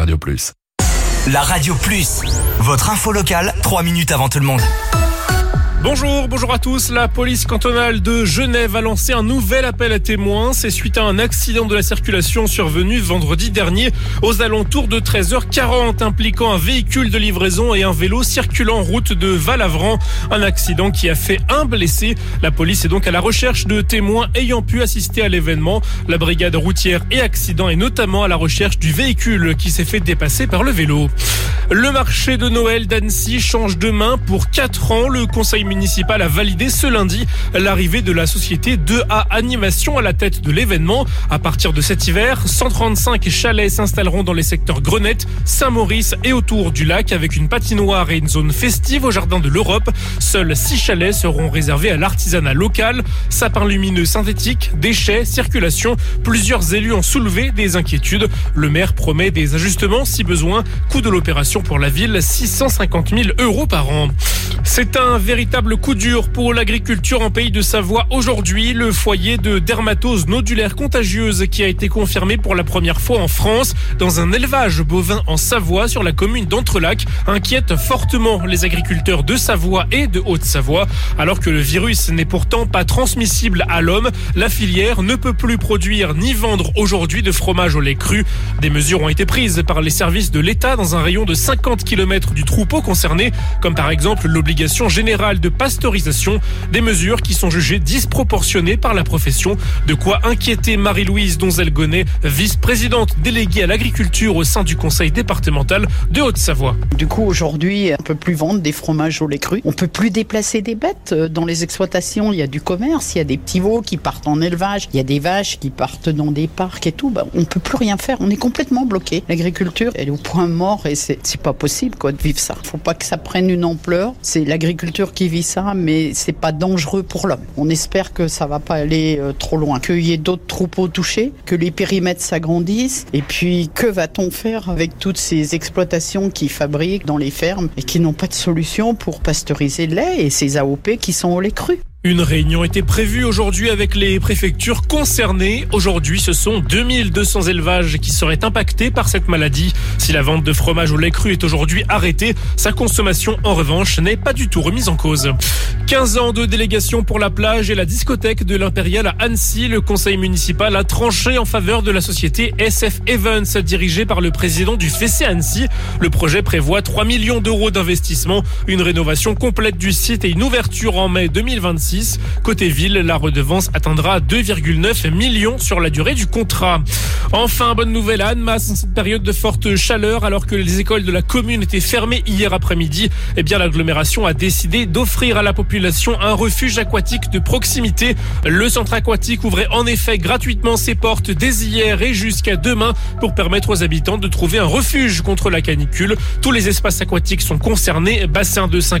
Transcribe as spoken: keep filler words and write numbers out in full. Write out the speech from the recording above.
Radio Plus. La Radio Plus, votre info locale, trois minutes avant tout le monde. Bonjour, bonjour à tous. La police cantonale de Genève a lancé un nouvel appel à témoins. C'est suite à un accident de la circulation survenu vendredi dernier aux alentours de treize heures quarante impliquant un véhicule de livraison et un vélo circulant en route de Valavran. Un accident qui a fait un blessé. La police est donc à la recherche de témoins ayant pu assister à l'événement. La brigade routière et accident est notamment à la recherche du véhicule qui s'est fait dépasser par le vélo. Le marché de Noël d'Annecy change de main pour quatre ans. Le conseil municipal a validé ce lundi l'arrivée de la société deux A Animation à la tête de l'événement. À partir de cet hiver, cent trente-cinq chalets s'installeront dans les secteurs Grenette, Saint-Maurice et autour du lac avec une patinoire et une zone festive au jardin de l'Europe. Seuls six chalets seront réservés à l'artisanat local. Sapins lumineux synthétiques, déchets, circulation. Plusieurs élus ont soulevé des inquiétudes. Le maire promet des ajustements si besoin. Coût de l'opération pour la ville, six cent cinquante mille euros par an. C'est un véritable coup dur pour l'agriculture en Pays de Savoie aujourd'hui. Le foyer de dermatose nodulaire contagieuse qui a été confirmé pour la première fois en France dans un élevage bovin en Savoie sur la commune d'Entrelacs inquiète fortement les agriculteurs de Savoie et de Haute-Savoie. Alors que le virus n'est pourtant pas transmissible à l'homme, la filière ne peut plus produire ni vendre aujourd'hui de fromage au lait cru. Des mesures ont été prises par les services de l'État dans un rayon de cinquante kilomètres du troupeau concerné, comme par exemple l'obligation générale de pasteurisation, des mesures qui sont jugées disproportionnées par la profession. De quoi inquiéter Marie-Louise Donzel-Gonnet, vice-présidente déléguée à l'agriculture au sein du conseil départemental de Haute-Savoie. Du coup, aujourd'hui, on peut plus vendre des fromages au lait cru. On peut plus déplacer des bêtes. Dans les exploitations, il y a du commerce, il y a des petits veaux qui partent en élevage, il y a des vaches qui partent dans des parcs et tout. Ben, on peut plus rien faire. On est complètement bloqué. L'agriculture, elle est au point mort et c'est, c'est pas possible, quoi, de vivre ça. Faut pas que ça prenne une ampleur. C'est l'agriculture qui vit ça, mais c'est pas dangereux pour l'homme. On espère que ça va pas aller euh, trop loin, qu'il y ait d'autres troupeaux touchés, que les périmètres s'agrandissent. Et puis, que va-t-on faire avec toutes ces exploitations qui fabriquent dans les fermes et qui n'ont pas de solution pour pasteuriser le lait et ces A O P qui sont au lait cru? Une réunion était prévue aujourd'hui avec les préfectures concernées. Aujourd'hui, ce sont deux mille deux cents élevages qui seraient impactés par cette maladie. Si la vente de fromage au lait cru est aujourd'hui arrêtée, sa consommation, en revanche, n'est pas du tout remise en cause. quinze ans de délégation pour la plage et la discothèque de l'Impérial à Annecy. Le conseil municipal a tranché en faveur de la société S F Evans, dirigée par le président du F C Annecy. Le projet prévoit trois millions d'euros d'investissement, une rénovation complète du site et une ouverture en mai deux mille vingt-six. Côté ville, la redevance atteindra deux virgule neuf millions sur la durée du contrat. Enfin, bonne nouvelle à Annemasse, en cette période de forte chaleur, alors que les écoles de la commune étaient fermées hier après-midi, eh bien, l'agglomération a décidé d'offrir à la population un refuge aquatique de proximité. Le centre aquatique ouvrait en effet gratuitement ses portes dès hier et jusqu'à demain pour permettre aux habitants de trouver un refuge contre la canicule. Tous les espaces aquatiques sont concernés, bassin de cinq